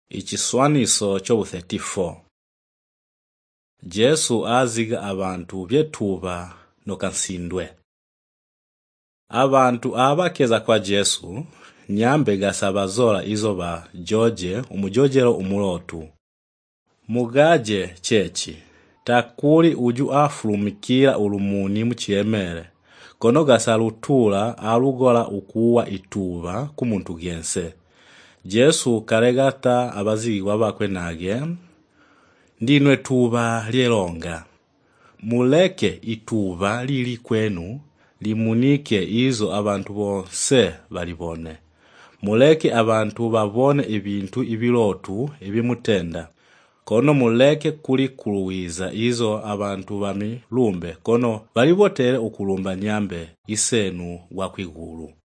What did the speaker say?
Ichiswaniso chobu 34. Jesu aziga abantu byetuba nokansindwe. Abantu abakeza kwa Jesu nyambe gasabazola izoba George umujojero umulotu. Mugaje chechi takuli uju afulumikira ulumuni muchiemere kono gasalutula alugola ukuwa ituba kumuntu gense. Jesu karegata abazigwa bakwe nage ndinwe tuba lyelonga. Muleke ituba lili kwenu limunike izo abantu bonse balibone. Muleke abantu babone ibintu ibilotu ibimutenda. Kono muleke kulikuluwiza izo abantu bami lumbe kono balibotere ukulumba nyambe isenu wakwigulu.